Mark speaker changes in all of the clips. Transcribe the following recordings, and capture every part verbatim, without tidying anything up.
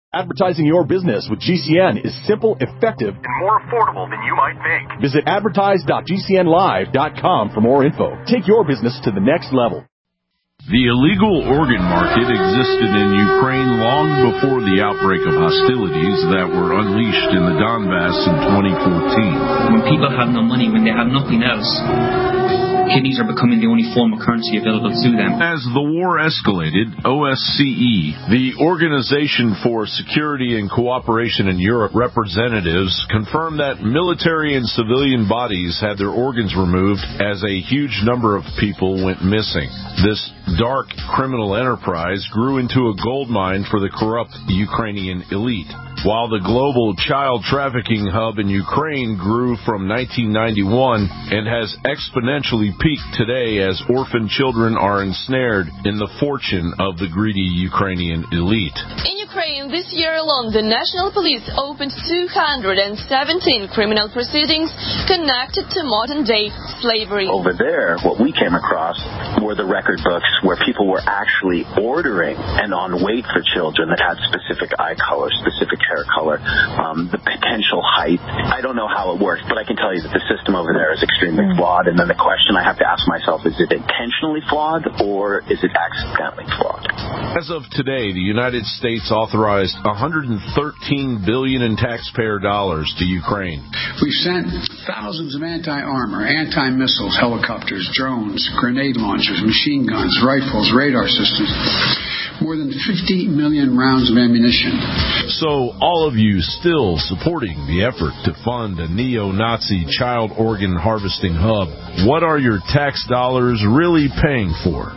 Speaker 1: Advertising your business with G C N is simple, effective, and more affordable than you might think. Visit advertise dot g c n live dot com for more info. Take your business to the next level.
Speaker 2: The illegal organ market existed in Ukraine long before the outbreak of hostilities that were unleashed in the Donbass in twenty fourteen.
Speaker 3: When people have no money, when they have nothing else, kidneys are becoming the only form of currency available to them.
Speaker 2: As the war escalated, O S C E, the Organization for Security and Cooperation in Europe representatives, confirmed that military and civilian bodies had their organs removed as a huge number of people went missing. This dark criminal enterprise grew into a goldmine for the corrupt Ukrainian elite. While the global child trafficking hub in Ukraine grew from nineteen ninety-one and has exponentially peaked today as orphan children are ensnared in the fortune of the greedy Ukrainian elite.
Speaker 4: In Ukraine, this year alone, the National Police opened two hundred seventeen criminal proceedings connected to modern-day slavery.
Speaker 5: Over there, what we came across were the record books where people were actually ordering and on wait for children that had specific eye color, specific hair color, um, the potential height. I don't know how it works, but I can tell you that the system over there is extremely mm. flawed. And then the question I have to ask myself, is it intentionally flawed or is it accidentally flawed?
Speaker 2: As of today, the United States authorized one hundred thirteen billion dollars in taxpayer dollars to Ukraine.
Speaker 6: We've sent thousands of anti-armor, anti-missiles, helicopters, drones, grenade launchers, machine guns, rifles, radar systems, more than fifty million rounds of ammunition.
Speaker 2: So all of you still supporting the effort to fund a neo-Nazi child organ harvesting hub, what are your tax dollars really paying for?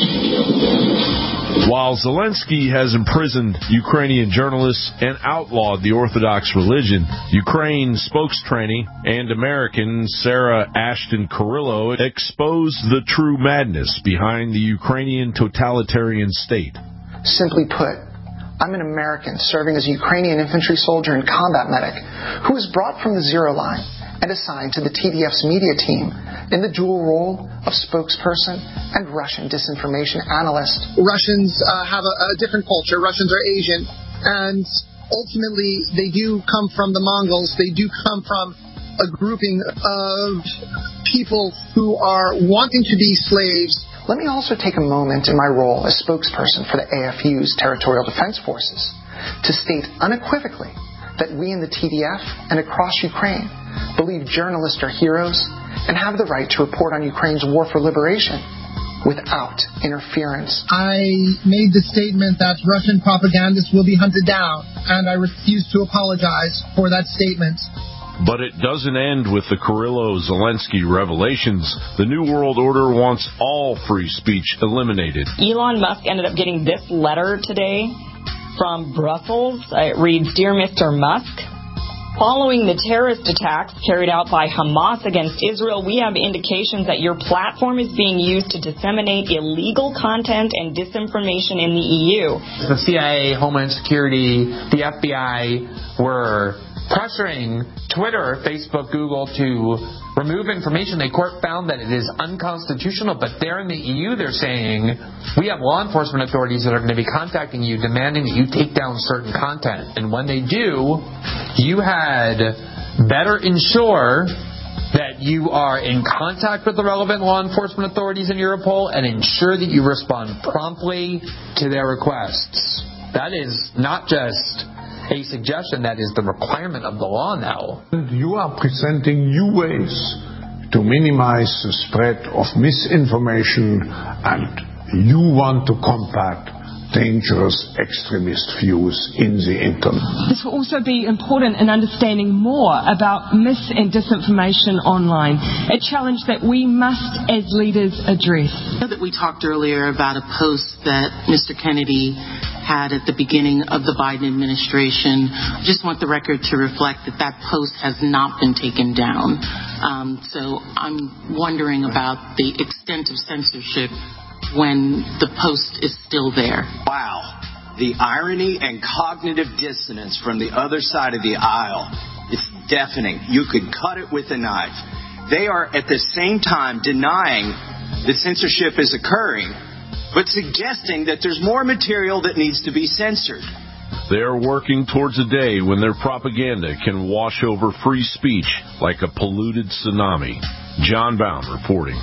Speaker 2: While Zelensky has imprisoned Ukrainian journalists and outlawed the Orthodox religion, Ukraine spokesperson and American Sarah Ashton Carrillo exposed the true madness behind the Ukrainian totalitarian state.
Speaker 7: Simply put, I'm an American serving as a Ukrainian infantry soldier and combat medic who was brought from the zero line and assigned to the T D F's media team in the dual role of spokesperson and Russian disinformation analyst.
Speaker 8: Russians uh, have a, a different culture. Russians are Asian, and ultimately they do come from the Mongols. They do come from a grouping of people who are wanting to be slaves.
Speaker 7: Let me also take a moment in my role as spokesperson for the A F U's Territorial Defense Forces to state unequivocally that we in the T D F and across Ukraine believe journalists are heroes and have the right to report on Ukraine's war for liberation without interference.
Speaker 8: I made the statement that Russian propagandists will be hunted down, and I refuse to apologize for that statement.
Speaker 2: But it doesn't end with the Carrillo-Zelensky revelations. The New World Order wants all free speech eliminated.
Speaker 9: Elon Musk ended up getting this letter today from Brussels. It reads, "Dear Mister Musk, following the terrorist attacks carried out by Hamas against Israel, we have indications that your platform is being used to disseminate illegal content and disinformation in the E U.
Speaker 10: The C I A, Homeland Security, the F B I were pressuring Twitter, Facebook, Google to remove information. The court found that it is unconstitutional, but there in the E U they're saying we have law enforcement authorities that are going to be contacting you demanding that you take down certain content. And when they do, you had better ensure that you are in contact with the relevant law enforcement authorities in Europol and ensure that you respond promptly to their requests. That is not just a suggestion, that is the requirement of the law now.
Speaker 11: You are presenting new ways to minimize the spread of misinformation, and you want to combat dangerous extremist views in the internet.
Speaker 12: This will also be important in understanding more about mis and disinformation online, a challenge that we must as leaders address.
Speaker 13: I know that we talked earlier about a post that Mister Kennedy had at the beginning of the Biden administration. I just want the record to reflect that that post has not been taken down. Um, so I'm wondering about the extent of censorship when the post is still there.
Speaker 14: Wow. The irony and cognitive dissonance from the other side of the aisle, it's deafening. You could cut it with a knife. They are at the same time denying that censorship is occurring, but suggesting that there's more material that needs to be censored.
Speaker 2: They are working towards a day when their propaganda can wash over free speech like a polluted tsunami. John Bound reporting.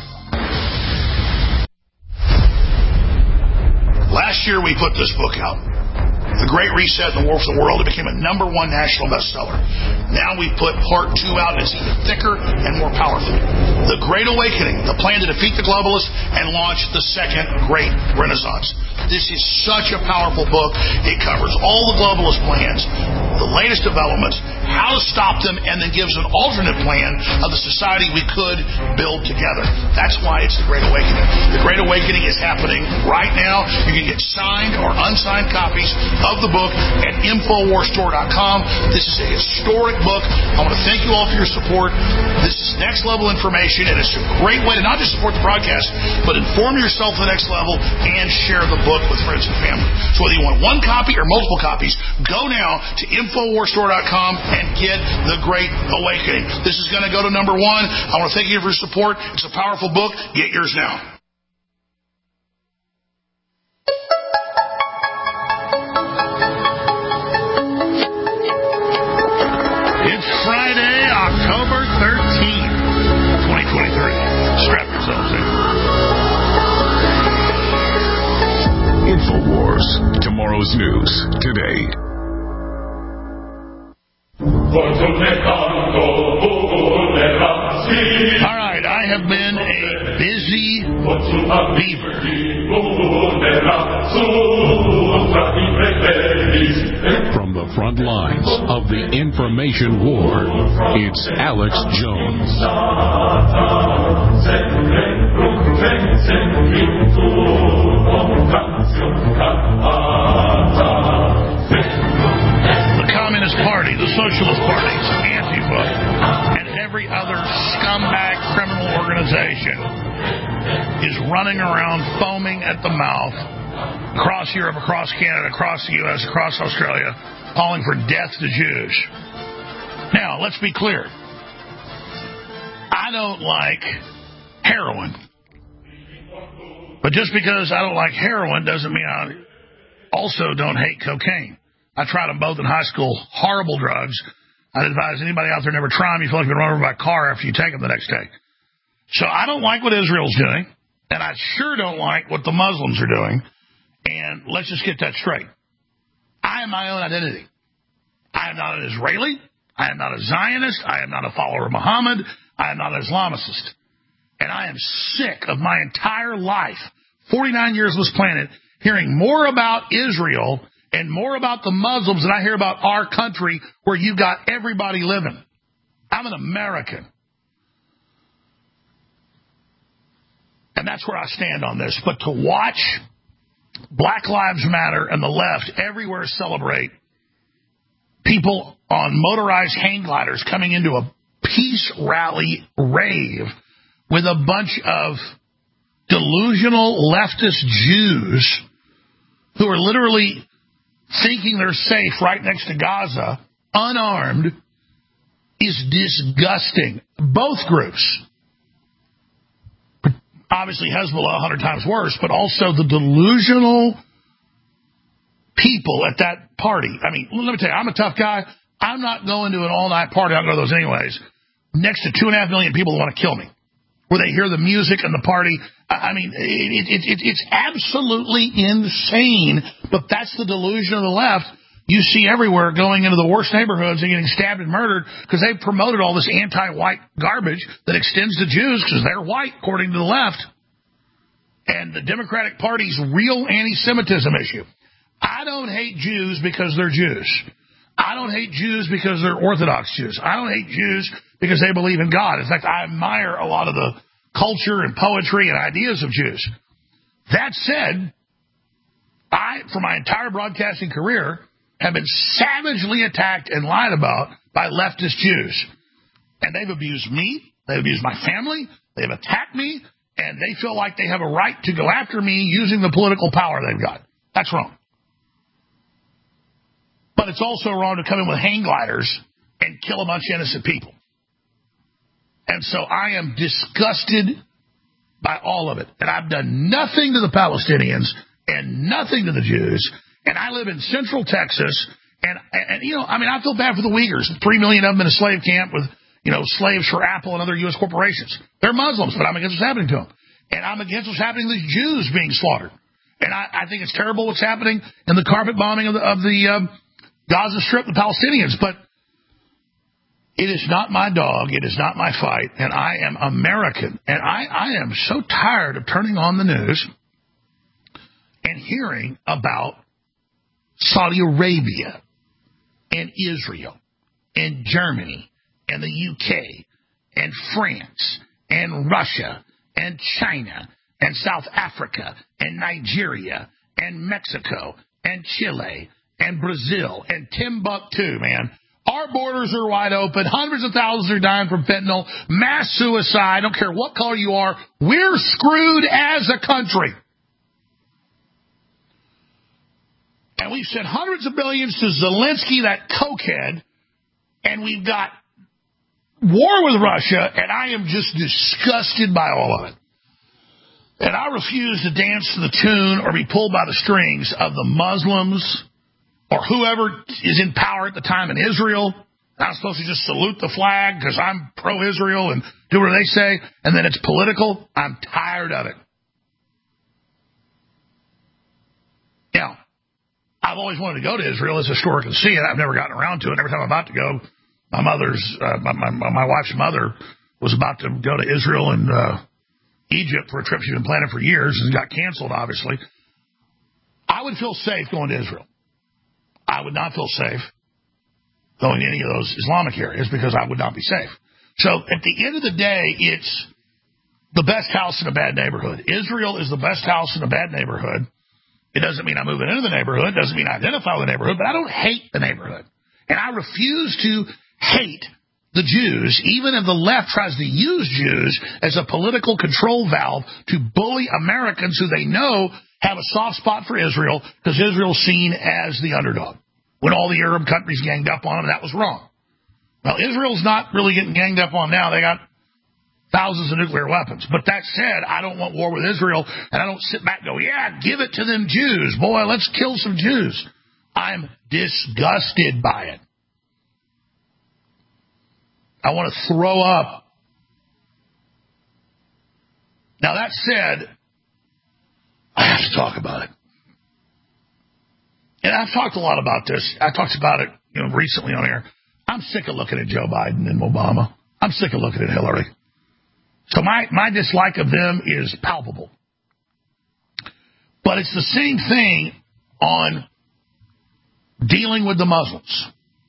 Speaker 15: Last year we put this book out, The Great Reset and the War for the World. It became a number one national bestseller. Now we've put part two out, and it's even thicker and more powerful. The Great Awakening, the plan to defeat the globalists and launch the second Great Renaissance. This is such a powerful book. It covers all the globalist plans, the latest developments, how to stop them, and then gives an alternate plan of the society we could build together. That's why it's the Great Awakening. The Great Awakening is happening right now. You can get signed or unsigned copies of the book at Infowars Store dot com. This is a historic book. I want to thank you all for your support. This is next level information, and it's a great way to not just support the broadcast, but inform yourself to the next level and share the book with friends and family. So whether you want one copy or multiple copies, go now to Infowars Store dot com and get The Great Awakening. This is going to go to number one. I want to thank you for your support. It's a powerful book. Get yours now. It's Friday, October thirteenth, twenty twenty-three. Strap yourselves in.
Speaker 16: Infowars. Tomorrow's news today.
Speaker 15: All right, I have been a busy beaver.
Speaker 16: From the front lines of the information war, it's Alex Jones.
Speaker 15: The Communist Party, the Socialist Parties, Antifa, and every other scumbag criminal organization is running around foaming at the mouth across Europe, across Canada, across the U S, across Australia, calling for death to Jews. Now, let's be clear. I don't like heroin. But just because I don't like heroin doesn't mean I also don't hate cocaine. I tried them both in high school. Horrible drugs. I'd advise anybody out there never try them. You feel like you're run over by a car after you take them the next day. So I don't like what Israel's doing, and I sure don't like what the Muslims are doing. And let's just get that straight. I am my own identity. I am not an Israeli. I am not a Zionist. I am not a follower of Muhammad. I am not an Islamicist. And I am sick of my entire life, forty-nine years on this planet, hearing more about Israel and more about the Muslims than I hear about our country where you got everybody living. I'm an American. And that's where I stand on this. But to watch Black Lives Matter and the left everywhere celebrate people on motorized hang gliders coming into a peace rally rave with a bunch of delusional leftist Jews who are literally thinking they're safe right next to Gaza, unarmed, is disgusting. Both groups. Obviously Hezbollah a hundred times worse, but also the delusional people at that party. I mean, let me tell you, I'm a tough guy. I'm not going to an all-night party. I'll go to those anyways. Next to two and a half million people who want to kill me, where they hear the music and the party. I mean, it, it, it, it's absolutely insane, but that's the delusion of the left. You see everywhere going into the worst neighborhoods and getting stabbed and murdered because they've promoted all this anti-white garbage that extends to Jews because they're white, according to the left. And the Democratic Party's real anti-Semitism issue. I don't hate Jews because they're Jews. I don't hate Jews because they're Orthodox Jews. I don't hate Jews because they believe in God. In fact, I admire a lot of the culture and poetry and ideas of Jews. That said, I, for my entire broadcasting career, have been savagely attacked and lied about by leftist Jews. And they've abused me. They've abused my family. They've attacked me. And they feel like they have a right to go after me using the political power they've got. That's wrong. But it's also wrong to come in with hang gliders and kill a bunch of innocent people. And so I am disgusted by all of it. And I've done nothing to the Palestinians and nothing to the Jews. And I live in Central Texas, and, and you know, I mean, I feel bad for the Uyghurs. Three million of them in a slave camp with, you know, slaves for Apple and other U S corporations. They're Muslims, but I'm against what's happening to them. And I'm against what's happening to these Jews being slaughtered. And I, I think it's terrible what's happening in the carpet bombing of the, of the um, Gaza Strip, the Palestinians. But it is not my dog. It is not my fight. And I am American. And I, I am so tired of turning on the news and hearing about Saudi Arabia and Israel and Germany and the U K and France and Russia and China and South Africa and Nigeria and Mexico and Chile and Brazil and Timbuktu, man. Our borders are wide open. Hundreds of thousands are dying from fentanyl. Mass suicide. I don't care what color you are. We're screwed as a country. And we've sent hundreds of billions to Zelensky, that cokehead, and we've got war with Russia, and I am just disgusted by all of it. And I refuse to dance to the tune or be pulled by the strings of the Muslims or whoever is in power at the time in Israel. I'm supposed to just salute the flag because I'm pro-Israel and do what they say, and then it's political. I'm tired of it. Now, I've always wanted to go to Israel as historic and see it. I've never gotten around to it. Every time I'm about to go, my mother's, uh, my, my, my wife's mother was about to go to Israel and uh, Egypt for a trip she'd been planning for years and got canceled, obviously. I would feel safe going to Israel. I would not feel safe going to any of those Islamic areas because I would not be safe. So at the end of the day, it's the best house in a bad neighborhood. Israel is the best house in a bad neighborhood. It doesn't mean I'm moving into the neighborhood. It doesn't mean I identify with the neighborhood, but I don't hate the neighborhood. And I refuse to hate the Jews, even if the left tries to use Jews as a political control valve to bully Americans who they know have a soft spot for Israel because Israel's seen as the underdog. When all the Arab countries ganged up on them, that was wrong. Well, Israel's not really getting ganged up on now. They got thousands of nuclear weapons. But that said, I don't want war with Israel, and I don't sit back and go, yeah, give it to them Jews. Boy, let's kill some Jews. I'm disgusted by it. I want to throw up. Now, that said, I have to talk about it. And I've talked a lot about this. I talked about it, you know, recently on air. I'm sick of looking at Joe Biden and Obama. I'm sick of looking at Hillary. So my, my dislike of them is palpable. But it's the same thing on dealing with the Muslims.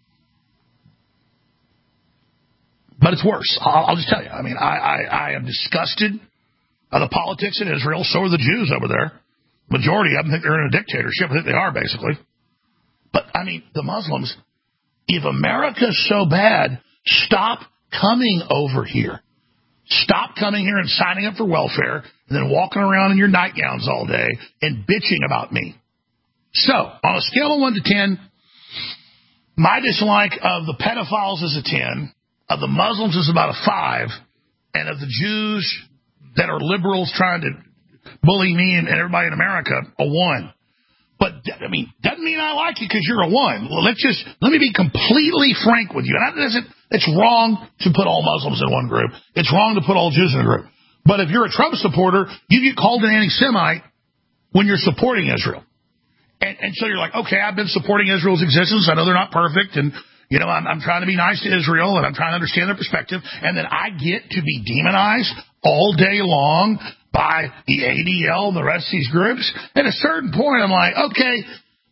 Speaker 15: But it's worse. I'll, I'll just tell you. I mean, I, I, I am disgusted by the politics in Israel. So are the Jews over there. Majority of them think they're in a dictatorship. I think they are, basically. But, I mean, the Muslims, if America's so bad, stop coming over here. Stop coming here and signing up for welfare and then walking around in your nightgowns all day and bitching about me. So, on a scale of one to ten, my dislike of the pedophiles is a ten, of the Muslims is about a five, and of the Jews that are liberals trying to bully me and everybody in America, a one. But, I mean, doesn't mean I like you because you're a one. Well, let's just, let me be completely frank with you. And that doesn't, it's wrong to put all Muslims in one group. It's wrong to put all Jews in a group. But if you're a Trump supporter, you get called an anti-Semite when you're supporting Israel. And, and so you're like, okay, I've been supporting Israel's existence. I know they're not perfect. And, you know, I'm, I'm trying to be nice to Israel and I'm trying to understand their perspective. And then I get to be demonized all day long by the A D L and the rest of these groups. At a certain point, I'm like, okay,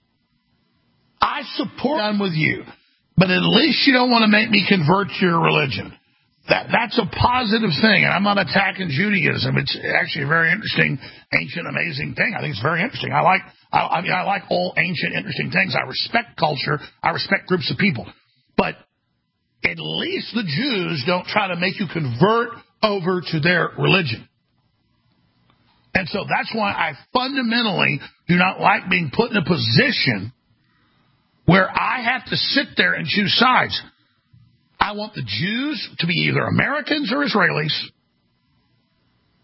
Speaker 15: I support them with you, but at least you don't want to make me convert to your religion. That That's a positive thing, and I'm not attacking Judaism. It's actually a very interesting, ancient, amazing thing. I think it's very interesting. I like, I, I mean, I like all ancient, interesting things. I respect culture. I respect groups of people. But at least the Jews don't try to make you convert over to their religion. And so that's why I fundamentally do not like being put in a position where I have to sit there and choose sides. I want the Jews to be either Americans or Israelis,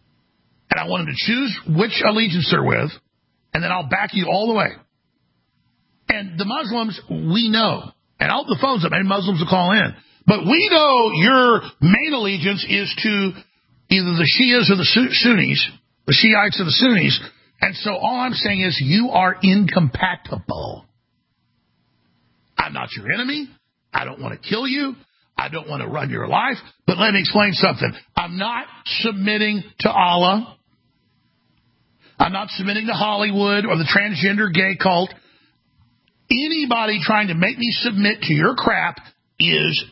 Speaker 15: and I want them to choose which allegiance they're with, and then I'll back you all the way. And the Muslims, we know. And all the phones up, maybe Muslims will call in. But we know your main allegiance is to either the Shias or the Sunnis, the Shiites or the Sunnis. And so all I'm saying is you are incompatible. I'm not your enemy. I don't want to kill you. I don't want to run your life. But let me explain something. I'm not submitting to Allah. I'm not submitting to Hollywood or the transgender gay cult. Anybody trying to make me submit to your crap is,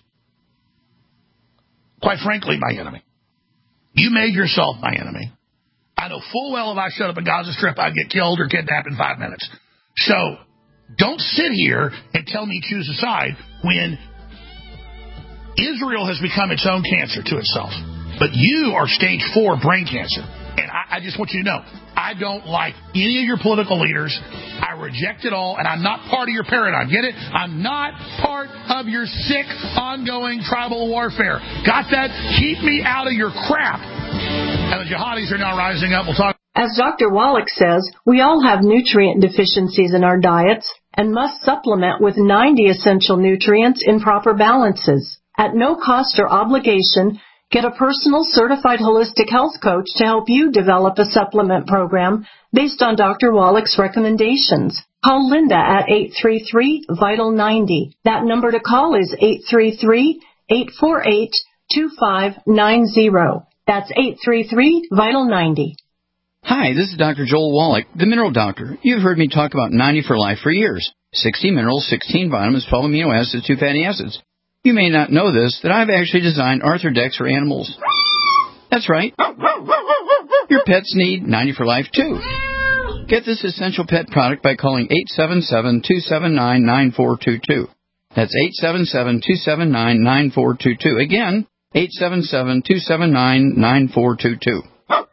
Speaker 15: quite frankly, my enemy. You made yourself my enemy. I know full well if I showed up in Gaza Strip, I'd get killed or kidnapped in five minutes. So don't sit here and tell me choose a side when Israel has become its own cancer to itself. But you are stage four brain cancer. And I, I just want you to know, I don't like any of your political leaders. I reject it all, and I'm not part of your paradigm. Get it? I'm not part of your sick, ongoing tribal warfare. Got that? Keep me out of your crap. And the jihadis are now rising up. We'll talk.
Speaker 17: As Doctor Wallach says, we all have nutrient deficiencies in our diets and must supplement with ninety essential nutrients in proper balances. At no cost or obligation, get a personal certified holistic health coach to help you develop a supplement program based on Doctor Wallach's recommendations. Call Linda at eight three three, vital ninety. That number to call is eight three three, eight four eight, two five nine zero. That's eight three three, vital ninety.
Speaker 18: Hi, this is Doctor Joel Wallach, the Mineral Doctor. You've heard me talk about ninety for Life for years. sixty minerals, sixteen vitamins, twelve amino acids, two fatty acids. You may not know this, that I've actually designed Arthrodex for animals. That's right. Your pets need ninety for Life, too. Get this essential pet product by calling eight seven seven, two seven nine, nine four two two. That's eight seven seven, two seven nine, nine four two two. Again, eight seven seven, two seven nine, nine four two two.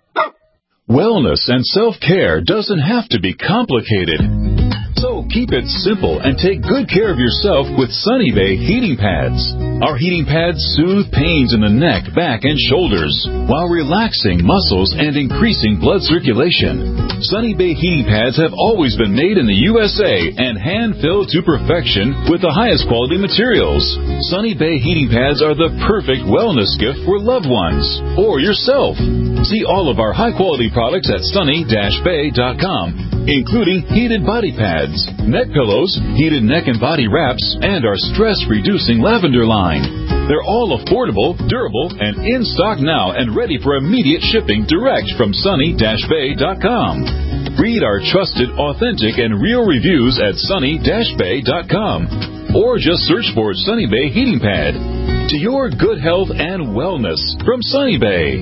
Speaker 1: Wellness and self-care doesn't have to be complicated. So keep it simple and take good care of yourself with Sunny Bay heating pads. Our heating pads soothe pains in the neck, back, and shoulders while relaxing muscles and increasing blood circulation. Sunny Bay heating pads have always been made in the U S A and hand-filled to perfection with the highest quality materials. Sunny Bay heating pads are the perfect wellness gift for loved ones or yourself. See all of our high-quality products at sunny dash bay dot com, including heated body pads, neck pillows, heated neck and body wraps, and our stress-reducing lavender line. They're all affordable, durable, and in stock now and ready for immediate shipping direct from sunny dash bay dot com. Read our trusted, authentic, and real reviews at sunny dash bay dot com. Or just search for Sunny Bay Heating Pad. To your good health and wellness from Sunny Bay.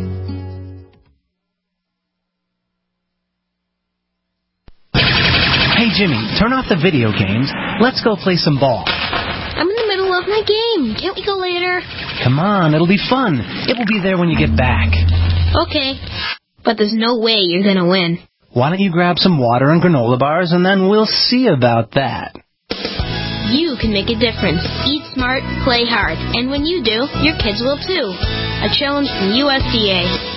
Speaker 19: Hey, Jimmy, turn off the video games. Let's go play some ball.
Speaker 20: I'm in the middle of my game. Can't we go later?
Speaker 19: Come on, it'll be fun. It will be there when you get back.
Speaker 20: Okay, but there's no way you're going to win.
Speaker 19: Why don't you grab some water and granola bars, and then we'll see about that.
Speaker 20: You can make a difference. Eat smart, play hard. And when you do, your kids will too. A challenge from U S D A.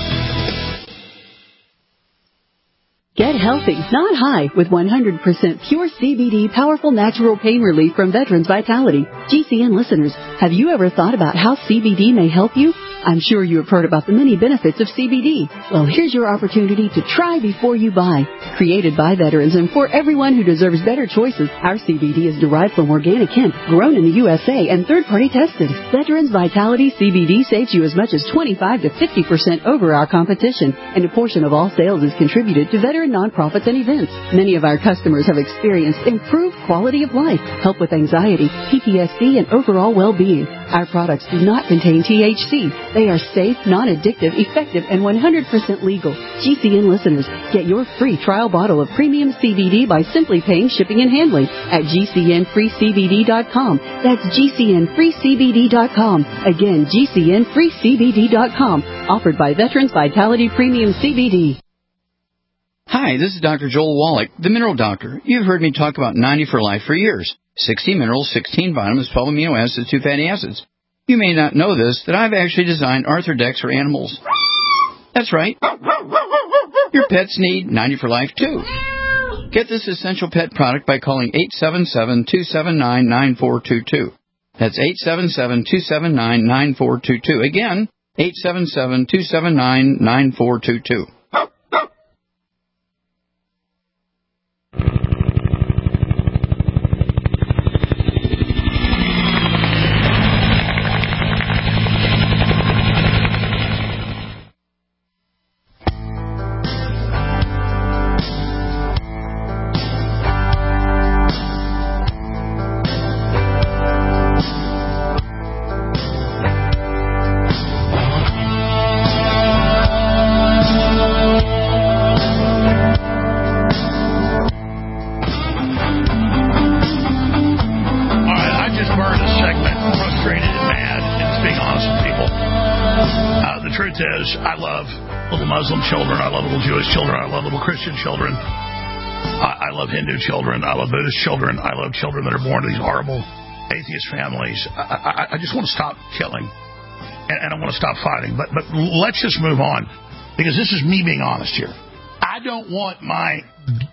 Speaker 21: Get healthy, not high, with one hundred percent pure C B D powerful natural pain relief from Veterans Vitality. G C N listeners, have you ever thought about how C B D may help you? I'm sure you have heard about the many benefits of C B D. Well, here's your opportunity to try before you buy. Created by veterans and for everyone who deserves better choices, our C B D is derived from organic hemp, grown in the U S A, and third-party tested. Veterans Vitality C B D saves you as much as twenty-five to fifty percent over our competition, and a portion of all sales is contributed to veteran nonprofits and events. Many of our customers have experienced improved quality of life, help with anxiety, P T S D, and overall well-being. Our products do not contain T H C. They are safe, non-addictive, effective, and one hundred percent legal. G C N listeners, get your free trial bottle of premium C B D by simply paying shipping and handling at G C N free C B D dot com. That's G C N free C B D dot com. Again, G C N free C B D dot com. Offered by Veterans Vitality Premium C B D.
Speaker 18: Hi, this is Doctor Joel Wallach, the Mineral Doctor. You've heard me talk about ninety for Life for years. sixty minerals, sixteen vitamins, twelve amino acids, two fatty acids. You may not know this, that I've actually designed Arthrodex for animals. That's right. Your pets need ninety for Life, too. Get this essential pet product by calling eight seven seven, two seven nine, nine four two two. That's eight seven seven, two seven nine, nine four two two. Again, eight seven seven, two seven nine, nine four two two.
Speaker 15: Children, I love little Jewish children, I love little Christian children, I, I love Hindu children, I love Buddhist children, I love children that are born to these horrible atheist families. I, I, I just want to stop killing, and, and I want to stop fighting, but, but let's just move on, because this is me being honest here. I don't want my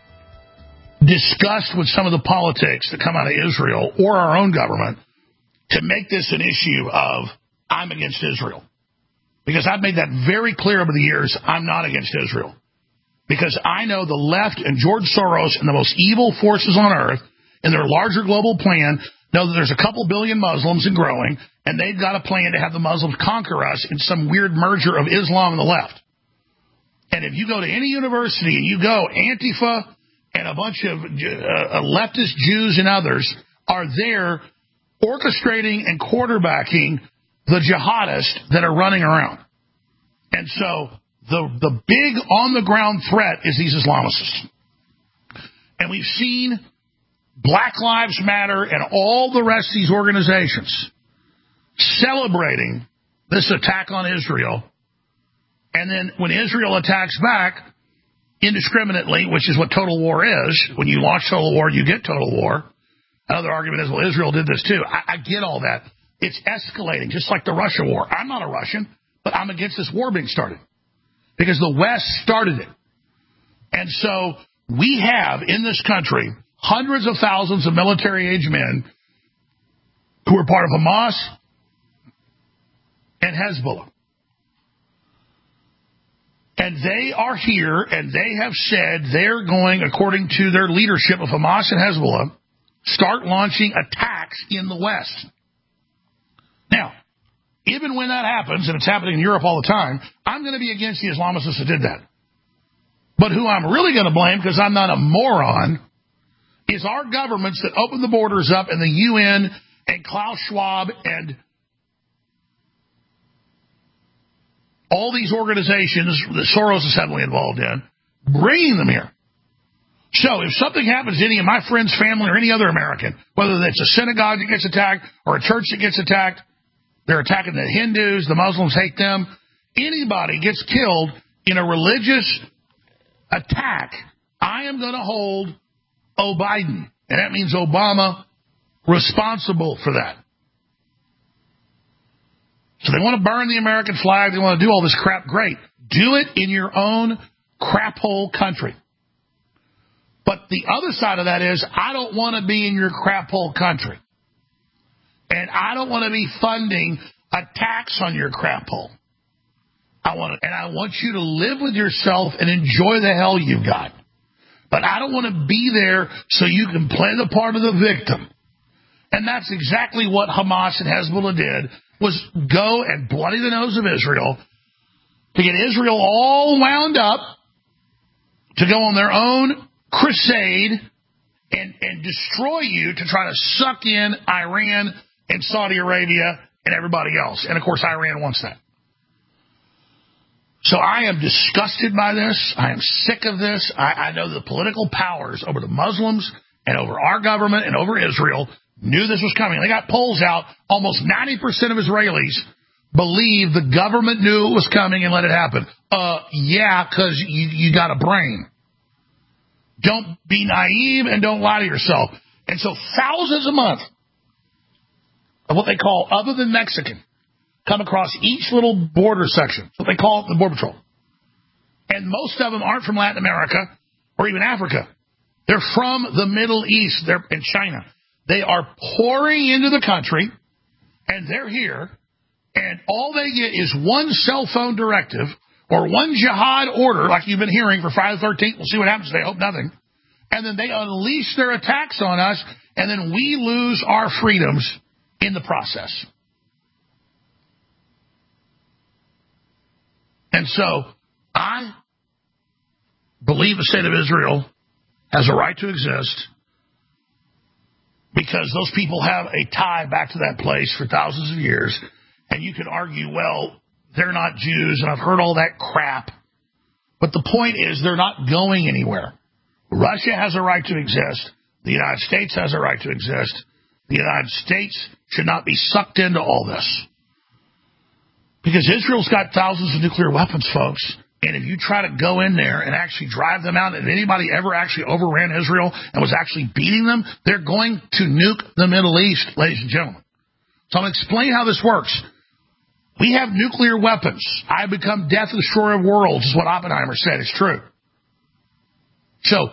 Speaker 15: disgust with some of the politics that come out of Israel or our own government to make this an issue of I'm against Israel. Because I've made that very clear over the years, I'm not against Israel. Because I know the left and George Soros and the most evil forces on earth in their larger global plan know that there's a couple billion Muslims and growing, and they've got a plan to have the Muslims conquer us in some weird merger of Islam and the left. And if you go to any university and you go, Antifa and a bunch of uh, leftist Jews and others are there orchestrating and quarterbacking the jihadists that are running around. And so the the big on-the-ground threat is these Islamists. And we've seen Black Lives Matter and all the rest of these organizations celebrating this attack on Israel. And then when Israel attacks back indiscriminately, which is what total war is, when you launch total war, you get total war. Another argument is, well, Israel did this too. I, I get all that. It's escalating, just like the Russia war. I'm not a Russian, but I'm against this war being started because the West started it. And so we have in this country hundreds of thousands of military-age men who are part of Hamas and Hezbollah. And they are here, and they have said they're going, according to their leadership of Hamas and Hezbollah, start launching attacks in the West. Now, even when that happens, and it's happening in Europe all the time, I'm going to be against the Islamists that did that. But who I'm really going to blame, because I'm not a moron, is our governments that opened the borders up, and the U N and Klaus Schwab and all these organizations that Soros is heavily involved in, bringing them here. So if something happens to any of my friends, family, or any other American, whether it's a synagogue that gets attacked or a church that gets attacked, they're attacking the Hindus, the Muslims hate them, anybody gets killed in a religious attack, I am going to hold Oh Biden, and that means Obama, responsible for that. So they want to burn the American flag, they want to do all this crap, great. Do it in your own crap hole country. But the other side of that is, I don't want to be in your crap hole country. And I don't want to be funding attacks on your crap hole. I want to, and I want you to live with yourself and enjoy the hell you've got. But I don't want to be there so you can play the part of the victim. And that's exactly what Hamas and Hezbollah did, was go and bloody the nose of Israel to get Israel all wound up to go on their own crusade and, and destroy you to try to suck in Iran and Saudi Arabia and everybody else. And, of course, Iran wants that. So I am disgusted by this. I am sick of this. I, I know the political powers over the Muslims and over our government and over Israel knew this was coming. They got polls out. Almost ninety percent of Israelis believe the government knew it was coming and let it happen. Uh, yeah, because you, you got a brain. Don't be naive and don't lie to yourself. And so thousands a month of what they call other than Mexican come across each little border section. What they call it the Border Patrol. And most of them aren't from Latin America or even Africa. They're from the Middle East. They're in China. They are pouring into the country, and they're here, and all they get is one cell phone directive or one jihad order, like you've been hearing for Friday the thirteenth. We'll see what happens. They hope nothing. And then they unleash their attacks on us, and then we lose our freedoms in the process. And so I believe the state of Israel has a right to exist because those people have a tie back to that place for thousands of years. And you can argue, well, they're not Jews, and I've heard all that crap. But the point is they're not going anywhere. Russia has a right to exist. The United States has a right to exist. The United States should not be sucked into all this. Because Israel's got thousands of nuclear weapons, folks. And if you try to go in there and actually drive them out, and anybody ever actually overran Israel and was actually beating them, they're going to nuke the Middle East, ladies and gentlemen. So I'm going to explain how this works. We have nuclear weapons. I have become death, the destroyer of worlds, is what Oppenheimer said. It's true. So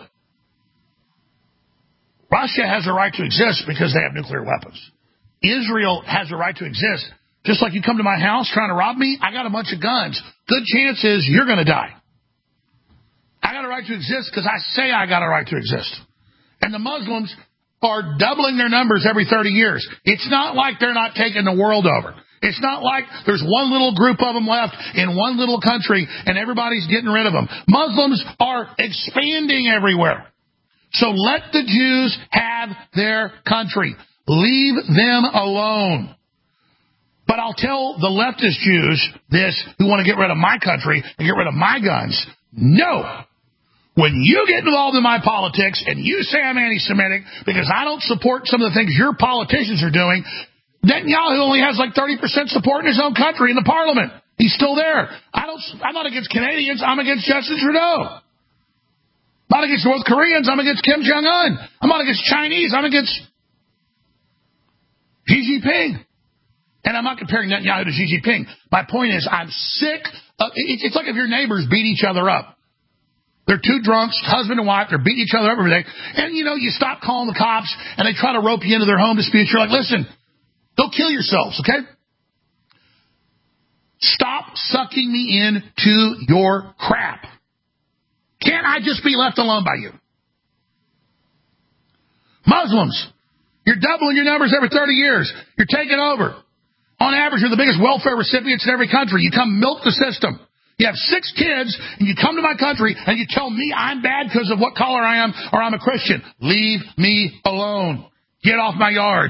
Speaker 15: Russia has a right to exist because they have nuclear weapons. Israel has a right to exist. Just like you come to my house trying to rob me, I got a bunch of guns. Good chance is you're going to die. I got a right to exist because I say I got a right to exist. And the Muslims are doubling their numbers every thirty years. It's not like they're not taking the world over. It's not like there's one little group of them left in one little country and everybody's getting rid of them. Muslims are expanding everywhere. So let the Jews have their country. Leave them alone. But I'll tell the leftist Jews this who want to get rid of my country and get rid of my guns. No. When you get involved in my politics and you say I'm anti-Semitic because I don't support some of the things your politicians are doing, Netanyahu only has like thirty percent support in his own country in the parliament. He's still there. I don't, I'm not against Canadians. I'm against Justin Trudeau. I'm not against North Koreans. I'm against Kim Jong-un. I'm not against Chinese. I'm against Xi Jinping. And I'm not comparing Netanyahu to Xi Jinping. My point is I'm sick of, it's like if your neighbors beat each other up. They're two drunks, husband and wife, they're beating each other up every day. And, you know, you stop calling the cops and they try to rope you into their home disputes. You're like, listen, go kill yourselves, okay? Stop sucking me into your crap. Can't I just be left alone by you? Muslims, you're doubling your numbers every thirty years. You're taking over. On average, you're the biggest welfare recipients in every country. You come milk the system. You have six kids, and you come to my country, and you tell me I'm bad because of what color I am, or I'm a Christian. Leave me alone. Get off my yard.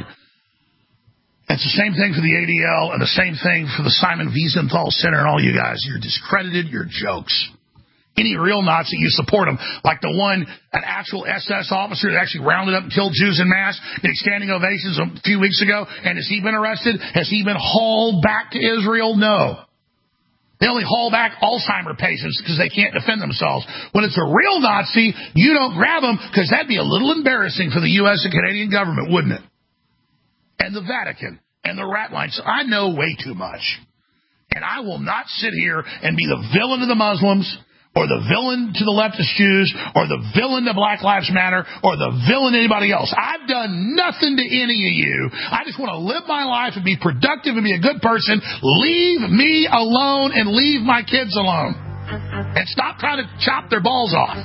Speaker 15: It's the same thing for the A D L, and the same thing for the Simon Wiesenthal Center and all you guys. You're discredited. You're jokes. Any real Nazi, you support them. Like the one, an actual S S officer that actually rounded up and killed Jews en masse, getting standing ovations a few weeks ago. And has he been arrested? Has he been hauled back to Israel? No. They only haul back Alzheimer patients because they can't defend themselves. When it's a real Nazi, you don't grab them because that'd be a little embarrassing for the U S and Canadian government, wouldn't it? And the Vatican and the rat line. So I know way too much. And I will not sit here and be the villain of the Muslims, or the villain to the leftist Jews, or the villain to Black Lives Matter, or the villain to anybody else. I've done nothing to any of you. I just want to live my life and be productive and be a good person. Leave me alone and leave my kids alone. And stop trying to chop their balls off.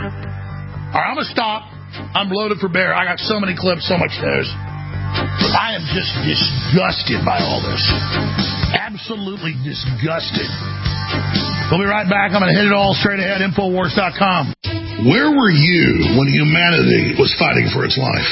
Speaker 15: All right, I'm going to stop. I'm loaded for bear. I got so many clips, so much news. I am just disgusted by all this. Absolutely disgusted. We'll be right back. I'm going to hit it all straight ahead. Infowars dot com. Where were you when humanity was fighting for its life?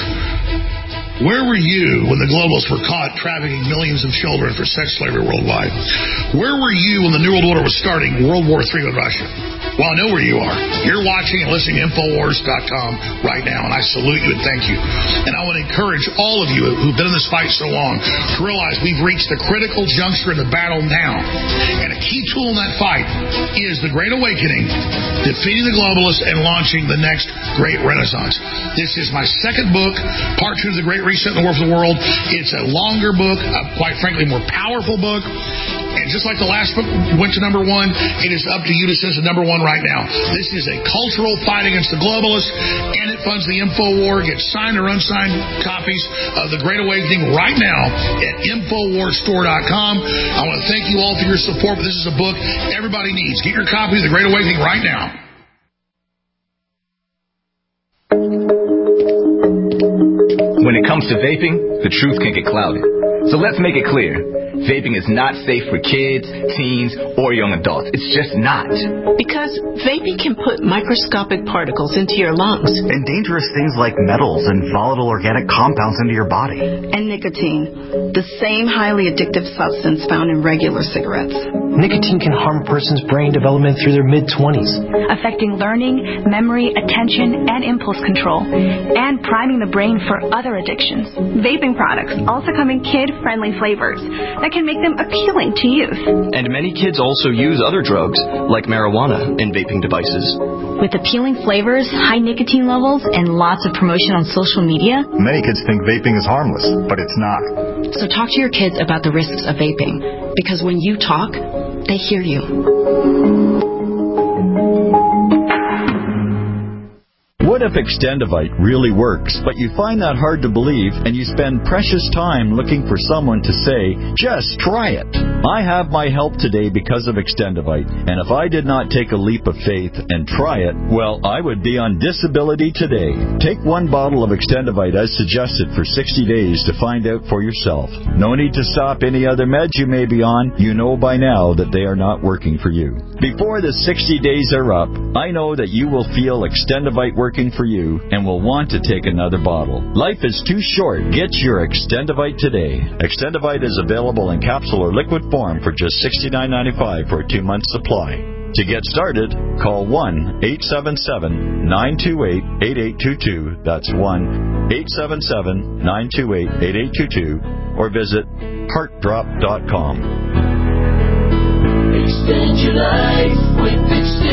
Speaker 15: Where were you when the globalists were caught trafficking millions of children for sex slavery worldwide? Where were you when the New World Order was starting World War Three with Russia? Well, I know where you are. You're watching and listening to Infowars dot com right now, and I salute you and thank you. And I want to encourage all of you who've been in this fight so long to realize we've reached the critical juncture in the battle now. And a key tool in that fight is the Great Awakening, defeating the globalists and launching the next Great Renaissance. This is my second book, part two of the Great Reset in the War for the World. It's a longer book, a, quite frankly, more powerful book. And just like the last book went to number one, it is up to you to send it to number one right now. This is a cultural fight against the globalists, and it funds the InfoWar. Get signed or unsigned copies of The Great Awakening right now at Infowar Store dot com. I want to thank you all for your support, but this is a book everybody needs. Get your copy of The Great Awakening right now.
Speaker 3: When it comes to vaping, the truth can get clouded. So let's make it clear. Vaping is not safe for kids, teens, or young adults. It's just not.
Speaker 22: Because vaping can put microscopic particles into your lungs.
Speaker 23: And dangerous things like metals and volatile organic compounds into your body.
Speaker 24: And nicotine, the same highly addictive substance found in regular cigarettes.
Speaker 25: Nicotine can harm a person's brain development through their mid-twenties.
Speaker 26: Affecting learning, memory, attention, and impulse control. And priming the brain for other addictions.
Speaker 27: Vaping products also come in kid-friendly flavors that can make them appealing to youth.
Speaker 28: And many kids also use other drugs, like marijuana, in vaping devices.
Speaker 26: With appealing flavors, high nicotine levels, and lots of promotion on social media,
Speaker 23: many kids think vaping is harmless, but it's not.
Speaker 26: So talk to your kids about the risks of vaping, because when you talk, they hear you.
Speaker 29: What if Extendivite really works, but you find that hard to believe and you spend precious time looking for someone to say, just try it? I have my help today because of Extendivite, and if I did not take a leap of faith and try it, well, I would be on disability today. Take one bottle of Extendivite as suggested for sixty days to find out for yourself. No need to stop any other meds you may be on. You know by now that they are not working for you. Before the sixty days are up, I know that you will feel Extendivite working for you and will want to take another bottle. Life is too short. Get your Extendivite today. Extendivite is available in capsule or liquid form for just sixty-nine ninety-five for a two-month supply. To get started, call one eight seven seven, nine two eight, eight eight two two. That's one eight seven seven, nine two eight, eight eight two two or visit heart drop dot com.
Speaker 30: Extend your life with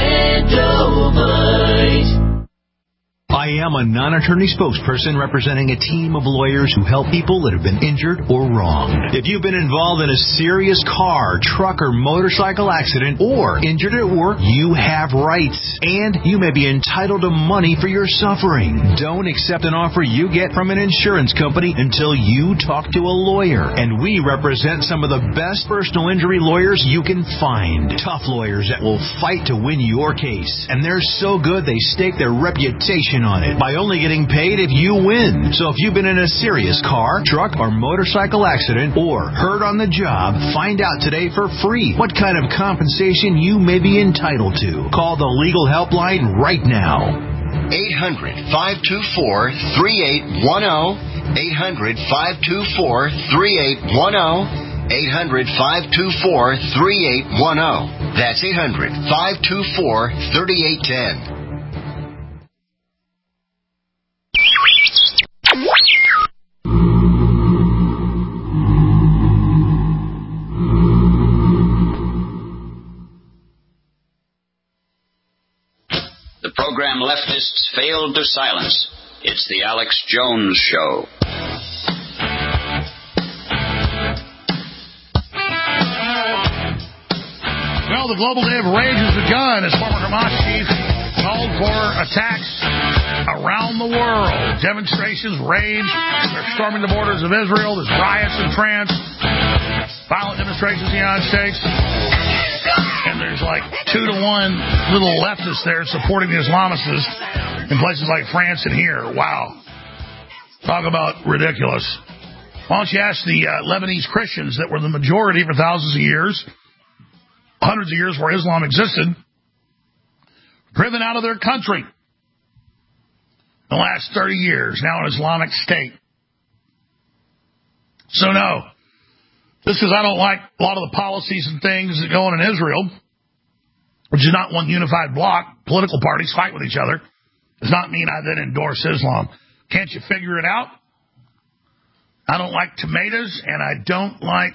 Speaker 30: Extendovite.
Speaker 31: I am a non-attorney spokesperson representing a team of lawyers who help people that have been injured or wronged. If you've been involved in a serious car, truck, or motorcycle accident or injured at work, you have rights, and you may be entitled to money for your suffering. Don't accept an offer you get from an insurance company until you talk to a lawyer, and we represent some of the best personal injury lawyers you can find. Tough lawyers that will fight to win your case, and they're so good they stake their reputation on it by only getting paid if you win. So if you've been in a serious car, truck, or motorcycle accident or hurt on the job, find out today for free what kind of compensation you may be entitled to. Call the legal helpline right now.
Speaker 32: eight hundred, five two four, three eight one zero. eight hundred, five two four, three eight one zero. eight hundred, five two four, three eight one zero. That's eight hundred, five two four, three eight one zero.
Speaker 33: The program leftists failed to silence. It's the Alex Jones Show.
Speaker 15: Well, the global day of rage has begun as former Hamas chief called for attacks around the world. Demonstrations, rage. They're storming the borders of Israel. There's riots in France. Violent demonstrations in the United States. And there's like two to one little leftists there supporting the Islamists in places like France and here. Wow. Talk about ridiculous. Why don't you ask the uh, Lebanese Christians that were the majority for thousands of years, hundreds of years where Islam existed, driven out of their country in the last thirty years, now an Islamic state. So no, just because I don't like a lot of the policies and things that go on in Israel, which is not one unified bloc, political parties fight with each other, does not mean I then endorse Islam. Can't you figure it out? I don't like tomatoes, and I don't like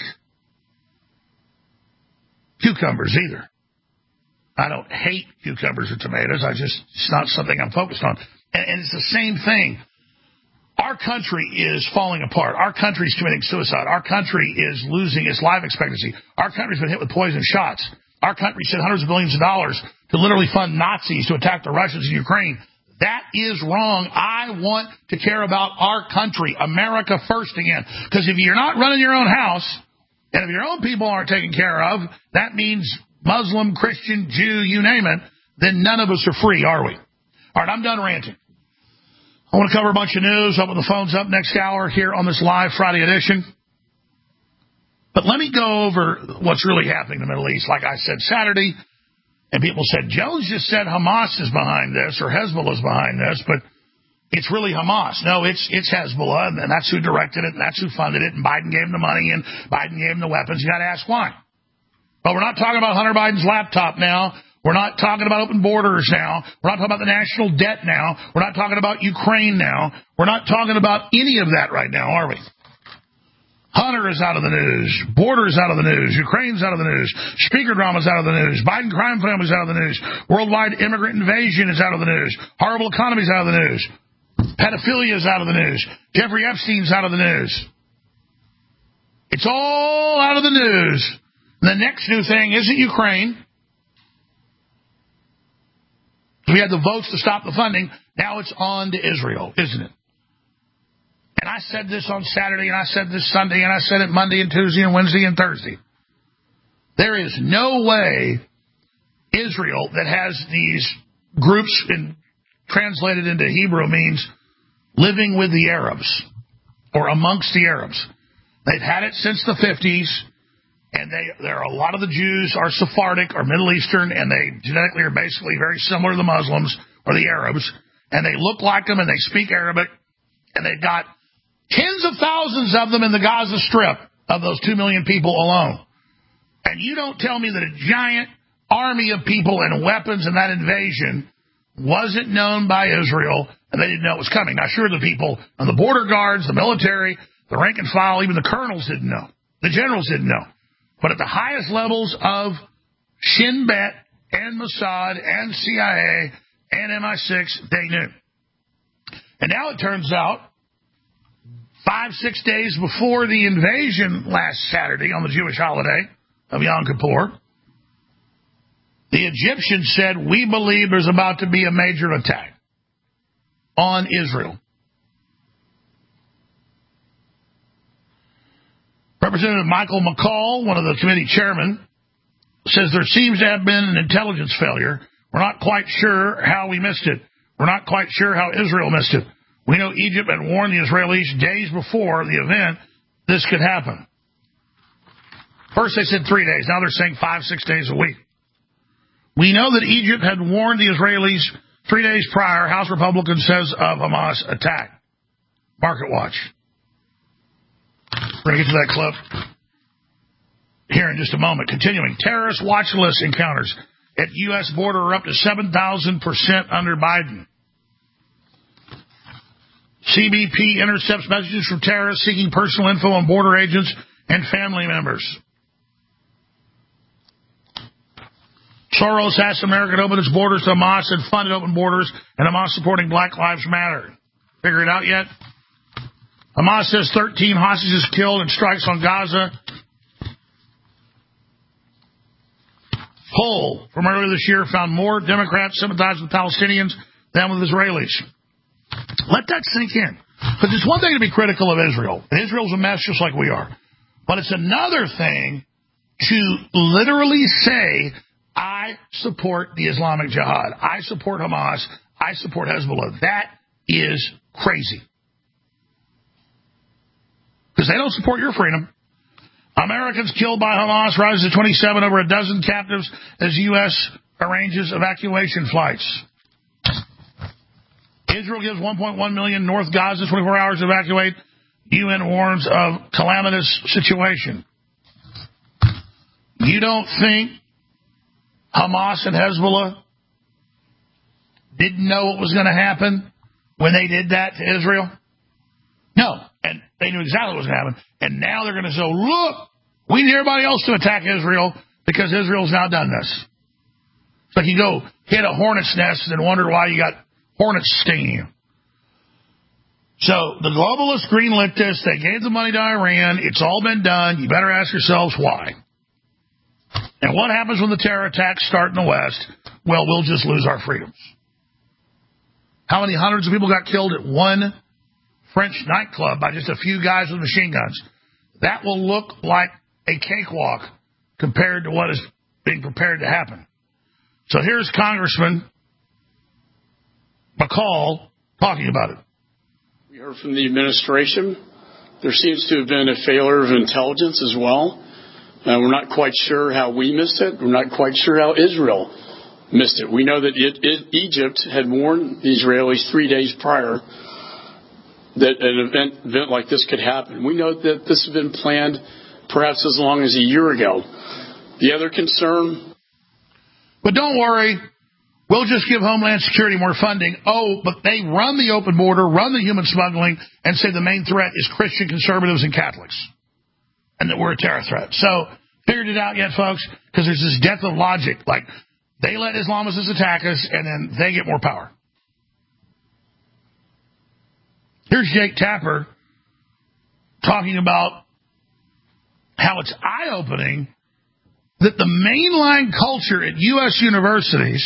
Speaker 15: cucumbers either. I don't hate cucumbers or tomatoes. I just, it's not something I'm focused on. And, and it's the same thing. Our country is falling apart. Our country is committing suicide. Our country is losing its life expectancy. Our country's been hit with poison shots. Our country sent hundreds of billions of dollars to literally fund Nazis to attack the Russians in Ukraine. That is wrong. I want to care about our country, America first again. Because if you're not running your own house, and if your own people aren't taken care of, that means Muslim, Christian, Jew, you name it, then none of us are free, are we? All right, I'm done ranting. I want to cover a bunch of news. Open the phones up next hour here on this live Friday edition. But let me go over what's really happening in the Middle East. Like I said Saturday, and people said, Jones just said Hamas is behind this or Hezbollah is behind this, but it's really Hamas. No, it's it's Hezbollah, and that's who directed it, and that's who funded it, and Biden gave them the money, and Biden gave them the weapons. You got to ask why. But we're not talking about Hunter Biden's laptop now. We're not talking about open borders now. We're not talking about the national debt now. We're not talking about Ukraine now. We're not talking about any of that right now, are we? Hunter is out of the news. Border is out of the news. Ukraine's out of the news. Speaker drama is out of the news. Biden crime family is out of the news. Worldwide immigrant invasion is out of the news. Horrible economy is out of the news. Pedophilia is out of the news. Jeffrey Epstein's out of the news. It's all out of the news. The next new thing isn't Ukraine. We had the votes to stop the funding. Now it's on to Israel, isn't it? And I said this on Saturday, and I said this Sunday, and I said it Monday and Tuesday and Wednesday and Thursday. There is no way Israel, that has these groups in, translated into Hebrew means living with the Arabs or amongst the Arabs. They've had it since the fifties. And they, there are a lot of the Jews are Sephardic or Middle Eastern, and they genetically are basically very similar to the Muslims or the Arabs. And they look like them, and they speak Arabic. And they've got tens of thousands of them in the Gaza Strip of those two million people alone. And you don't tell me that a giant army of people and weapons in that invasion wasn't known by Israel, and they didn't know it was coming. Now, sure, the people on the border guards, the military, the rank and file, even the colonels didn't know. The generals didn't know. But at the highest levels of Shin Bet and Mossad and C I A and M I six, they knew. And now it turns out, five, six days before the invasion last Saturday on the Jewish holiday of Yom Kippur, the Egyptians said, we believe there's about to be a major attack on Israel. Representative Michael McCall, one of the committee chairmen, says there seems to have been an intelligence failure. We're not quite sure how we missed it. We're not quite sure how Israel missed it. We know Egypt had warned the Israelis days before the event this could happen. First they said three days. Now they're saying five, six days a week. We know that Egypt had warned the Israelis three days prior, House Republican says, of Hamas attack. Market Watch. We're going to get to that clip here in just a moment. Continuing, terrorist watch list encounters at U S border are up to seven thousand percent under Biden. C B P intercepts messages from terrorists seeking personal info on border agents and family members. Soros asked America to open its borders to Hamas and funded open borders, and Hamas supporting Black Lives Matter. Figure it out yet? Hamas says thirteen hostages killed in strikes on Gaza. Poll from earlier this year found more Democrats sympathize with Palestinians than with Israelis. Let that sink in. Because it's one thing to be critical of Israel. Israel's a mess just like we are. But it's another thing to literally say, I support the Islamic Jihad. I support Hamas. I support Hezbollah. That is crazy. Because they don't support your freedom. Americans killed by Hamas rises to twenty-seven, over a dozen captives as U S arranges evacuation flights. Israel gives one point one million North Gaza twenty-four hours to evacuate. U N warns of calamitous situation. You don't think Hamas and Hezbollah didn't know what was going to happen when they did that to Israel? No. And they knew exactly what was going to happen. And now they're going to say, look, we need everybody else to attack Israel because Israel's now done this. It's like you go hit a hornet's nest and then wonder why you got hornets stinging you. So the globalists greenlit this. They gave the money to Iran. It's all been done. You better ask yourselves why. And what happens when the terror attacks start in the West? Well, we'll just lose our freedoms. How many hundreds of people got killed at one French nightclub by just a few guys with machine guns? That will look like a cakewalk compared to what is being prepared to happen. So here's Congressman McCall talking about it.
Speaker 2: We heard from the administration. There seems to have been a failure of intelligence as well. Uh, we're not quite sure how we missed it. We're not quite sure how Israel missed it. We know that it, it, Egypt had warned the Israelis three days prior that an event, event like this could happen. We know that this had been planned perhaps as long as a year ago. The other concern...
Speaker 15: But don't worry. We'll just give Homeland Security more funding. Oh, but they run the open border, run the human smuggling, and say the main threat is Christian conservatives and Catholics, and that we're a terror threat. So, figured it out yet, folks? Because there's this death of logic. Like, they let Islamists attack us, and then they get more power. Here's Jake Tapper talking about how it's eye-opening that the mainline culture at U S universities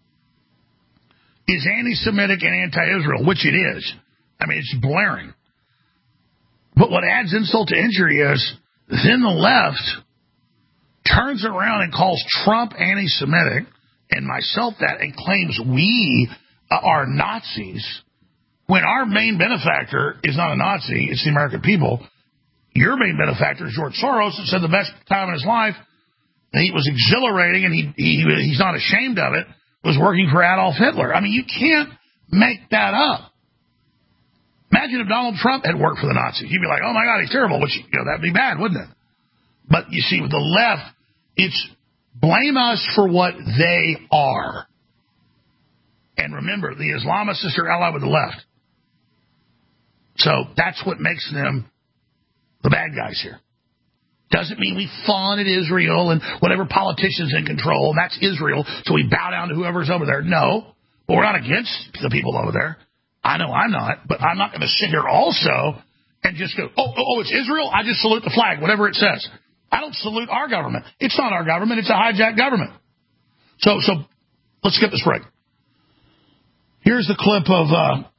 Speaker 15: is anti-Semitic and anti-Israel, which it is. I mean, it's blaring. But what adds insult to injury is then the left turns around and calls Trump anti-Semitic and myself that and claims we are Nazis when our main benefactor is not a Nazi, it's the American people. Your main benefactor is George Soros, that said the best time in his life, and he was exhilarating and he, he he's not ashamed of it, was working for Adolf Hitler. I mean, you can't make that up. Imagine if Donald Trump had worked for the Nazis. You'd be like, oh, my God, he's terrible. Which, you know, that'd be bad, wouldn't it? But you see, with the left, it's blame us for what they are. And remember, the Islamicists are allied with the left. So that's what makes them the bad guys here. Doesn't mean we fawn at Israel and whatever politician's in control, and that's Israel, so we bow down to whoever's over there. No, but we're not against the people over there. I know I'm not, but I'm not going to sit here also and just go, oh, oh, it's Israel? I just salute the flag, whatever it says. I don't salute our government. It's not our government. It's a hijacked government. So, so let's skip this break. Here's the clip of uh,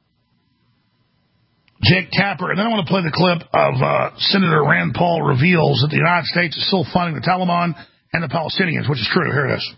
Speaker 15: Jake Tapper, and then I want to play the clip of uh, Senator Rand Paul reveals that the United States is still funding the Taliban and the Palestinians, which is true. Here it is.